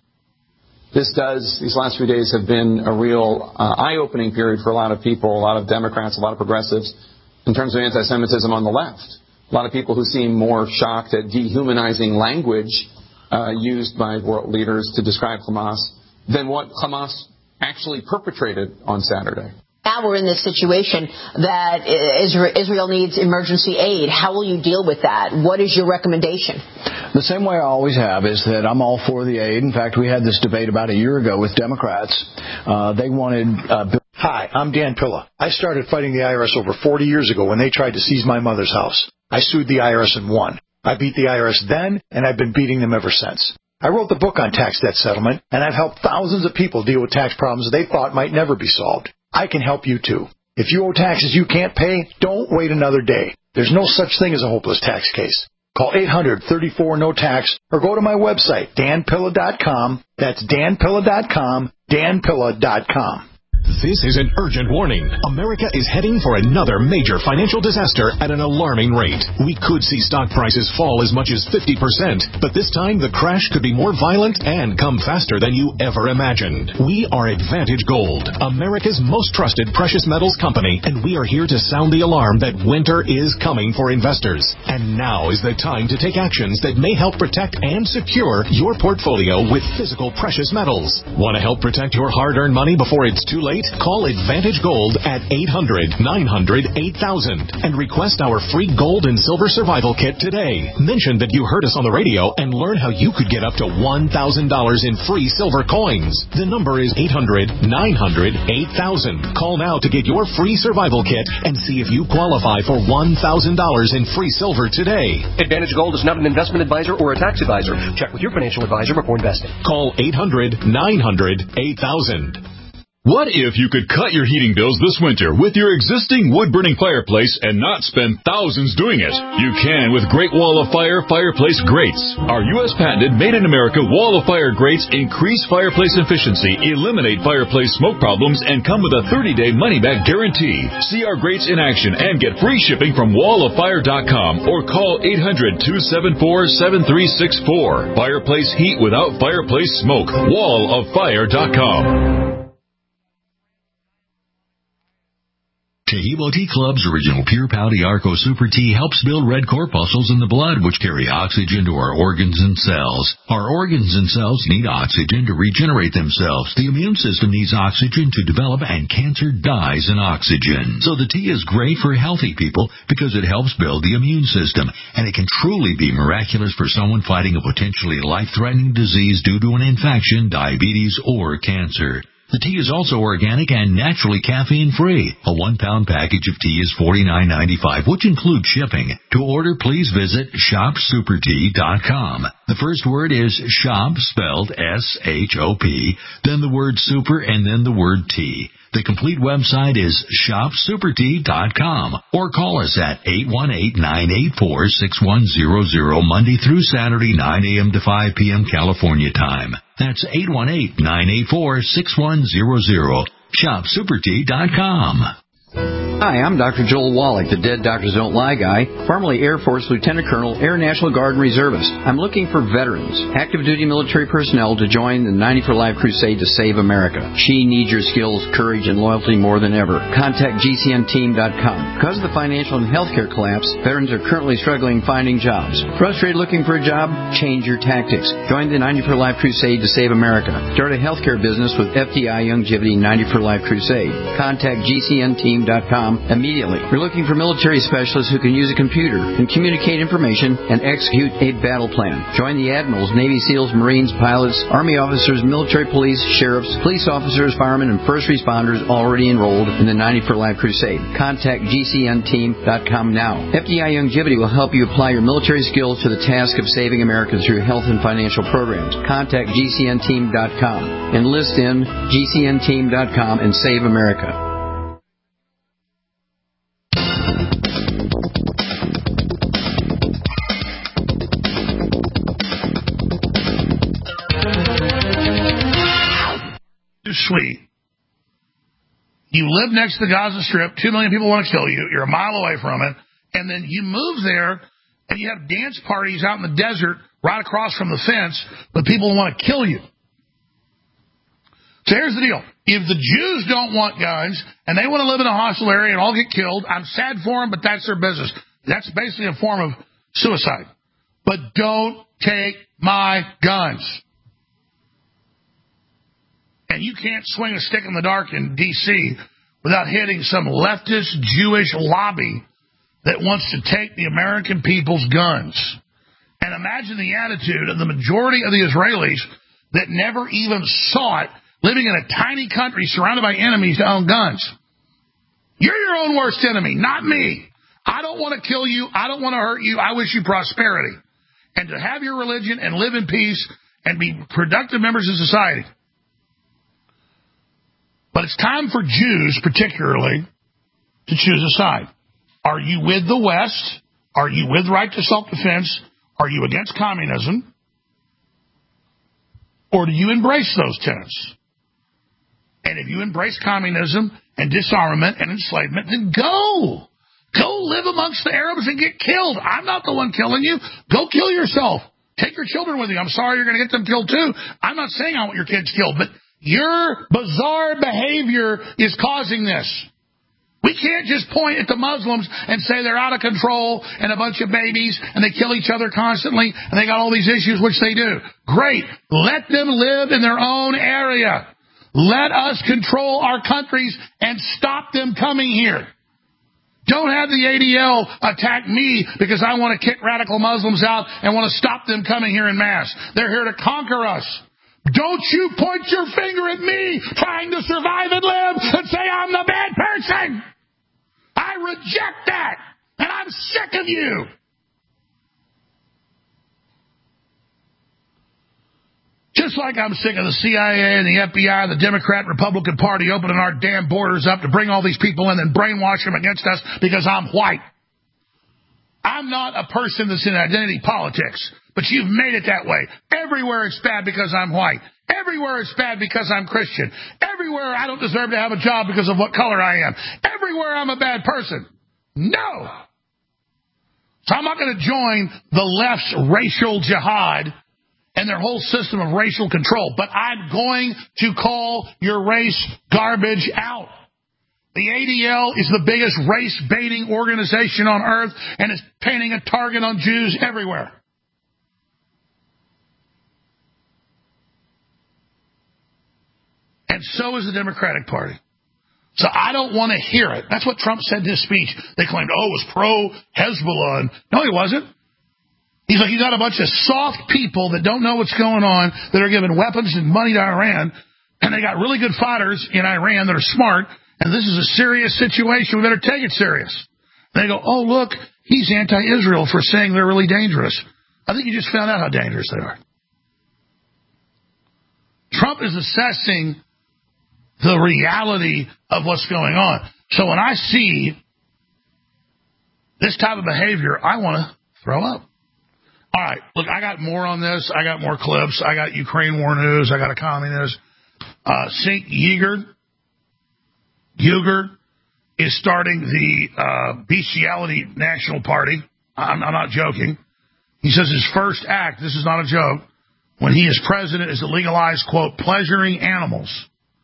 Speaker 4: This does, these last few days have been a real uh, eye-opening period for a lot of people, a lot of Democrats, a lot of progressives, in terms of anti-Semitism on the left. A lot of people who seem more shocked at dehumanizing language uh, used by world leaders to describe Hamas than what Hamas actually perpetrated on Saturday.
Speaker 5: Now we're in this situation that Israel needs emergency aid. How will you deal with that? What is your recommendation?
Speaker 6: The same way I always have is that I'm all for the aid. In fact, we had this debate about a year ago with Democrats. Uh, they wanted... Uh,
Speaker 7: Hi, I'm Dan Pilla. I started fighting the I R S over forty years ago when they tried to seize my mother's house. I sued the I R S and won. I beat the I R S then, and I've been beating them ever since. I wrote the book on tax debt settlement, and I've helped thousands of people deal with tax problems they thought might never be solved. I can help you, too. If you owe taxes you can't pay, don't wait another day. There's no such thing as a hopeless tax case. Call eight hundred, thirty-four, no tax or go to my website, dan pilla dot com. That's dan pilla dot com, dan pilla dot com.
Speaker 8: This is an urgent warning. America is heading for another major financial disaster at an alarming rate. We could see stock prices fall as much as fifty percent, but this time the crash could be more violent and come faster than you ever imagined. We are Advantage Gold, America's most trusted precious metals company, and we are here to sound the alarm that winter is coming for investors. And now is the time to take actions that may help protect and secure your portfolio with physical precious metals. Want to help protect your hard-earned money before it's too late? Call Advantage Gold at eight hundred, nine hundred, eight thousand and request our free gold and silver survival kit today. Mention that you heard us on the radio and learn how you could get up to one thousand dollars in free silver coins. The number is eight hundred, nine hundred, eight thousand. Call now to get your free survival kit and see if you qualify for one thousand dollars in free silver today.
Speaker 9: Advantage Gold is not an investment advisor or a tax advisor. Check with your financial advisor before investing.
Speaker 8: Call eight hundred, nine hundred, eight thousand.
Speaker 1: What if you could cut your heating bills this winter with your existing wood-burning fireplace and not spend thousands doing it? You can with Great Wall of Fire fireplace grates. Our U S patented made-in-America Wall of Fire grates increase fireplace efficiency, eliminate fireplace smoke problems, and come with a thirty-day money-back guarantee. See our grates in action and get free shipping from wall of fire dot com or call eight hundred, two seven four, seven three six four. Fireplace heat without fireplace smoke. wall of fire dot com.
Speaker 3: Taheebo Tea Club's original Pure Pouty Arco Super Tea helps build red corpuscles in the blood, which carry oxygen to our organs and cells. Our organs and cells need oxygen to regenerate themselves. The immune system needs oxygen to develop, and cancer dies in oxygen. So the tea is great for healthy people because it helps build the immune system, and it can truly be miraculous for someone fighting a potentially life-threatening disease due to an infection, diabetes, or cancer. The tea is also organic and naturally caffeine-free. A one-pound package of tea is forty-nine ninety-five, which includes shipping. To order, please visit shop super tea dot com. The first word is shop, spelled S H O P, then the word super, and then the word tea. The complete website is shop super tea dot com, or call us at eight one eight, nine eight four, six one zero zero Monday through Saturday, nine a.m. to five p.m. California time. That's eight one eight, nine eight four, six one zero zero. shop super tea dot com.
Speaker 10: Hi, I'm Doctor Joel Wallach, the Dead Doctors Don't Lie guy, formerly Air Force Lieutenant Colonel, Air National Guard and Reservist. I'm looking for veterans, active duty military personnel to join the ninety for Life crusade to save America. She needs your skills, courage, and loyalty more than ever. Contact G C N team dot com. Because of the financial and healthcare collapse, veterans are currently struggling finding jobs. Frustrated looking for a job? Change your tactics. Join the ninety for Life crusade to save America. Start a healthcare business with F D I Youngevity ninety for Life crusade. Contact G C N team dot com immediately. We're looking for military specialists who can use a computer and communicate information and execute a battle plan. Join the admirals, Navy SEALs, Marines, pilots, Army officers, military police, sheriffs, police officers, firemen, and first responders already enrolled in the ninety for Life crusade. Contact G C N team dot com now. F D I Youngevity will help you apply your military skills to the task of saving America through health and financial programs. Contact G C N team dot com. Enlist in G C N team dot com and save America.
Speaker 15: Sweet. You live next to the Gaza Strip, two million people want to kill you, you're a mile away from it, and then you move there and you have dance parties out in the desert right across from the fence with people who want to kill you. So here's the deal. If the Jews don't want guns and they want to live in a hostile area and all get killed, I'm sad for them, but that's their business. That's basically a form of suicide. But don't take my guns. And you can't swing a stick in the dark in D C without hitting some leftist Jewish lobby that wants to take the American people's guns. And imagine the attitude of the majority of the Israelis that never even saw it, living in a tiny country surrounded by enemies to own guns. You're your own worst enemy, not me. I don't want to kill you. I don't want to hurt you. I wish you prosperity. And to have your religion and live in peace and be productive members of society. But it's time for Jews, particularly, to choose a side. Are you with the West? Are you with right to self-defense? Are you against communism? Or do you embrace those tenets? And if you embrace communism and disarmament and enslavement, then go. Go live amongst the Arabs and get killed. I'm not the one killing you. Go kill yourself. Take your children with you. I'm sorry you're going to get them killed too. I'm not saying I want your kids killed, but your bizarre behavior is causing this. We can't just point at the Muslims and say they're out of control and a bunch of babies and they kill each other constantly and they got all these issues, which they do. Great. Let them live in their own area. Let us control our countries and stop them coming here. Don't have the A D L attack me because I want to kick radical Muslims out and want to stop them coming here in mass. They're here to conquer us. Don't you point your finger at me trying to survive and live and say I'm the bad person. I reject that, and I'm sick of you. Just Just like I'm sick of the C I A and the F B I and the Democrat and Republican Party opening our damn borders up to bring all these people in and brainwash them against us because I'm white. I'm not a person that's in identity politics, but you've made it that way. Everywhere it's bad because I'm white. Everywhere it's bad because I'm Christian. Everywhere I don't deserve to have a job because of what color I am. Everywhere I'm a bad person. No. So I'm not going to join the left's racial jihad and their whole system of racial control, but I'm going to call your race garbage out. The A D L is the biggest race-baiting organization on earth and is painting a target on Jews everywhere. And so is the Democratic Party. So I don't want to hear it. That's what Trump said in his speech. They claimed, oh, it was pro-Hezbollah. And no, he wasn't. He's like, you got a bunch of soft people that don't know what's going on, that are giving weapons and money to Iran, and they got really good fighters in Iran that are smart, and this is a serious situation. We better take it serious. And they go, oh, look, he's anti-Israel for saying they're really dangerous. I think you just found out how dangerous they are. Trump is assessing the reality of what's going on. So when I see this type of behavior, I want to throw up. All right, look, I got more on this. I got more clips. I got Ukraine war news. I got economy news. Uh, Saint Yeager, Yeager is starting the uh, Bestiality National Party. I'm, I'm not joking. He says his first act, this is not a joke, when he is president, is to legalize, quote, pleasuring animals.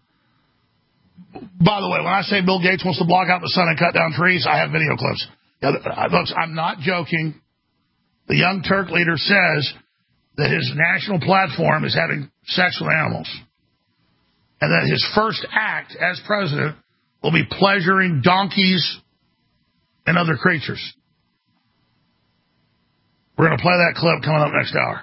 Speaker 15: By the way, when I say Bill Gates wants to block out the sun and cut down trees, I have video clips. Folks, I'm not joking. The Young Turk leader says that his national platform is having sex with animals. And that his first act as president will be pleasuring donkeys and other creatures. We're going to play that clip coming up next hour.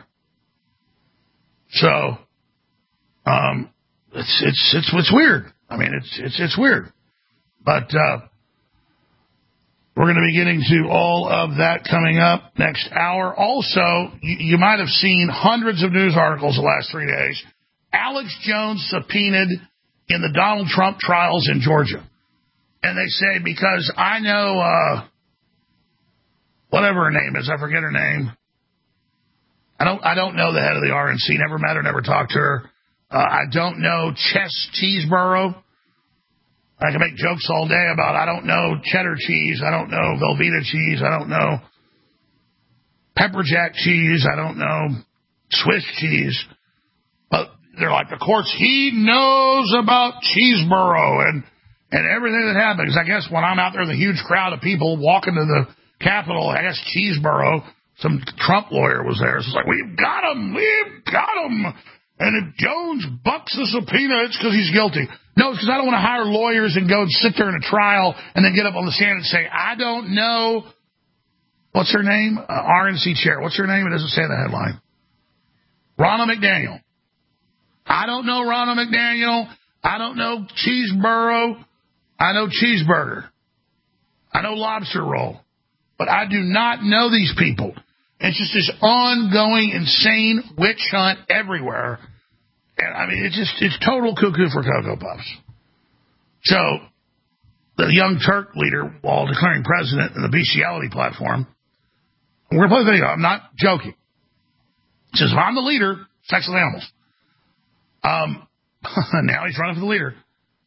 Speaker 15: So, um, it's, it's, it's, it's weird. I mean, it's, it's, it's weird. But, uh, we're going to be getting to all of that coming up next hour. Also, you, you might have seen hundreds of news articles the last three days. Alex Jones subpoenaed in the Donald Trump trials in Georgia. And they say, because I know, uh, whatever her name is, I forget her name. I don't, I don't know the head of the R N C. Never met her, never talked to her. Uh, I don't know Chess Cheeseborough. I can make jokes all day about I don't know cheddar cheese, I don't know Velveeta cheese, I don't know pepper jack cheese, I don't know Swiss cheese. But they're like, the courts, he knows about Cheeseborough and, and everything that happens. I guess when I'm out there, the huge crowd of people walking to the Capitol, I guess Cheeseborough, some Trump lawyer was there. So it's like, we've got him, we've got him. And if Jones bucks the subpoena, it's because he's guilty. No, it's because I don't want to hire lawyers and go and sit there in a trial and then get up on the stand and say, I don't know. What's her name? Uh, R N C chair. What's her name? It doesn't say in the headline. Ronna McDaniel. I don't know Ronna McDaniel. I don't know Cheeseborough. I know cheeseburger. I know lobster roll. But I do not know these people. It's just this ongoing, insane witch hunt everywhere. And, I mean, it's just, it's total cuckoo for Cocoa Puffs. So, the Young Turk leader, while declaring president in the bestiality platform, we're going to play the video. I'm not joking. He says, if I'm the leader, sex with animals. Um, now he's running for the leader.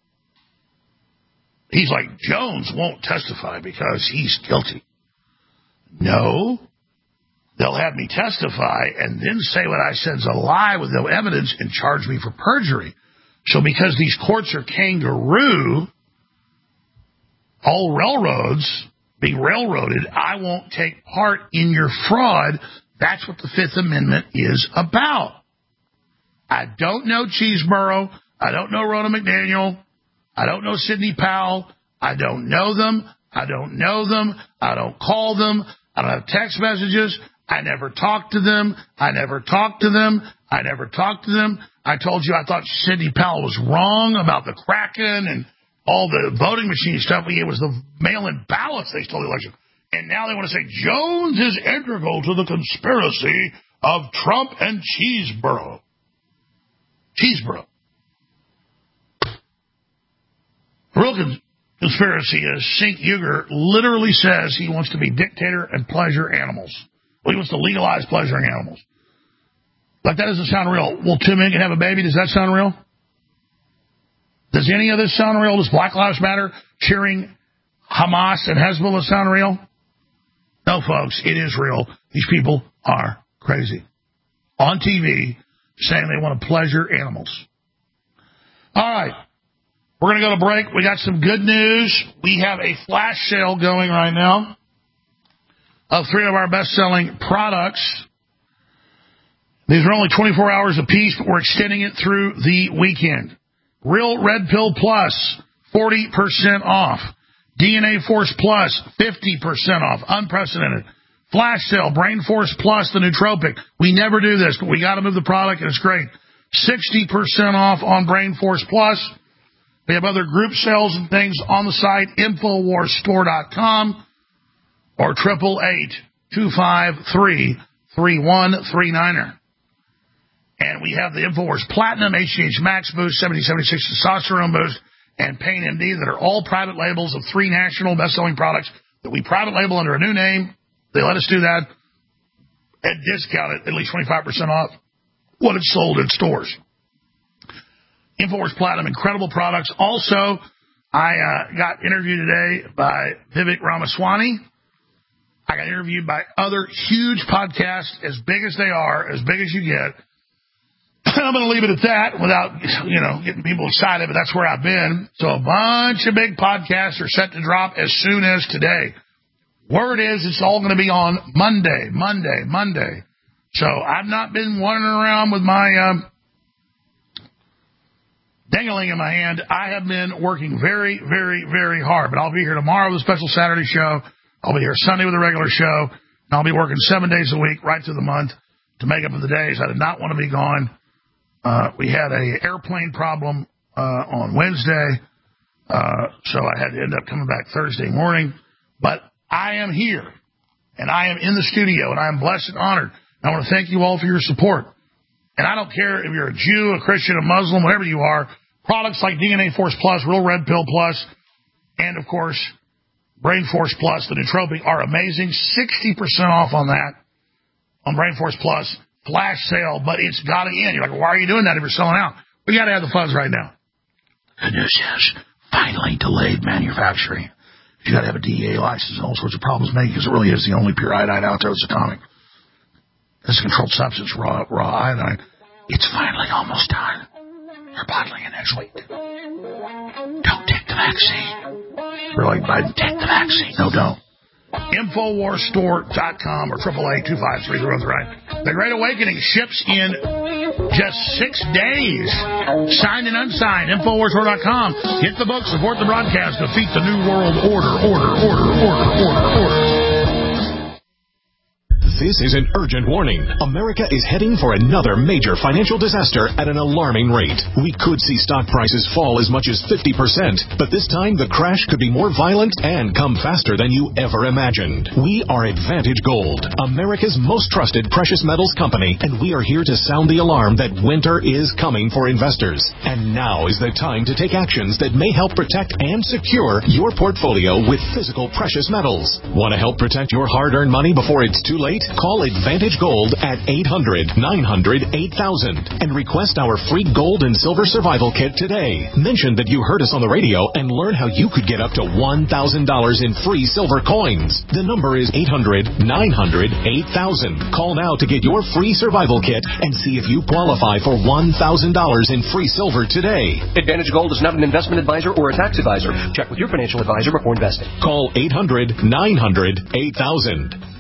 Speaker 15: He's like, Jones won't testify because he's guilty. No. They'll have me testify and then say what I said's a lie with no evidence and charge me for perjury. So because these courts are kangaroo, all railroads being railroaded, I won't take part in your fraud. That's what the Fifth Amendment is about. I don't know Cheeseborough. I don't know Ronna McDaniel. I don't know Sidney Powell. I don't know them. I don't know them. I don't call them. I don't have text messages. I never talked to them. I never talked to them. I never talked to them. I told you I thought Sidney Powell was wrong about the Kraken and all the voting machine stuff. It was the mail-in ballots they stole the election. And now they want to say Jones is integral to the conspiracy of Trump and Cheeseborough. Cheeseboro. The real con- conspiracy is Cenk Uygur literally says he wants to be dictator and pleasure animals. Well, he wants to legalize pleasuring animals. Like, that doesn't sound real. Well, two men can have a baby. Does that sound real? Does any of this sound real? Does Black Lives Matter cheering Hamas and Hezbollah sound real? No, folks, it is real. These people are crazy. On T V, saying they want to pleasure animals. All right. We're going to go to break. We got some good news. We have a flash sale going right now of three of our best-selling products. These are only twenty-four hours apiece, but we're extending it through the weekend. Real Red Pill Plus, forty percent off. D N A Force Plus, fifty percent off. Unprecedented. Flash sale, Brain Force Plus, the nootropic. We never do this, but we got to move the product, and it's great. sixty percent off on Brain Force Plus. We have other group sales and things on the site, Infowars Store dot com or eight eight eight, two five three, three one three nine. And we have the Infowars Platinum, H G H Max Boost, seventy seventy-six Testosterone Boost, and Pain M D that are all private labels of three national best-selling products that we private label under a new name. They let us do that and discount it at least twenty-five percent off what it's sold in stores. Infowars Platinum, incredible products. Also, I uh, got interviewed today by Vivek Ramaswamy. I got interviewed by other huge podcasts, as big as they are, as big as you get. I'm going to leave it at that without, you know, getting people excited, but that's where I've been. So a bunch of big podcasts are set to drop as soon as today. Word is it's all going to be on Monday, Monday, Monday. So I've not been wandering around with my um, dangling in my hand. I have been working very, very, very hard. But I'll be here tomorrow with a special Saturday show. I'll be here Sunday with a regular show. And I'll be working seven days a week right through the month to make up for the days I did not want to be gone. Uh, we had a airplane problem uh, on Wednesday, uh, so I had to end up coming back Thursday morning. But I am here, and I am in the studio, and I am blessed and honored. I want to thank you all for your support. And I don't care if you're a Jew, a Christian, a Muslim, whatever you are, products like D N A Force Plus, Real Red Pill Plus, and, of course, Brain Force Plus, the nootropic, are amazing. sixty percent off on that, on Brain Force Plus. Flash sale, but it's got to end. You're like, why are you doing that if you're selling out? We got to have the funds right now. Good news is, finally delayed manufacturing. You got to have a D E A license and all sorts of problems made because it really is the only pure iodine out there that's atomic. This controlled substance, raw, raw iodine. It's finally almost done. They're bottling it next week. Don't take the vaccine. We're like, Biden, take the vaccine. No, don't. Infowars Store dot com or eight eight eight, two five three, the right. The Great Awakening ships in just six days. Signed and unsigned. Infowars Store dot com. Get the book, support the broadcast, defeat the New World Order. Order, order, order, order, order.
Speaker 8: This is an urgent warning. America is heading for another major financial disaster at an alarming rate. We could see stock prices fall as much as fifty percent, but this time the crash could be more violent and come faster than you ever imagined. We are Advantage Gold, America's most trusted precious metals company, and we are here to sound the alarm that winter is coming for investors. And now is the time to take actions that may help protect and secure your portfolio with physical precious metals. Want to help protect your hard-earned money before it's too late? Call Advantage Gold at eight hundred, nine hundred, eight thousand and request our free gold and silver survival kit today. Mention that you heard us on the radio and learn how you could get up to one thousand dollars in free silver coins. The number is eight hundred, nine hundred, eight thousand. Call now to get your free survival kit and see if you qualify for one thousand dollars in free silver today.
Speaker 9: Advantage Gold is not an investment advisor or a tax advisor. Check with your financial advisor before investing.
Speaker 8: Call eight hundred, nine hundred, eight thousand.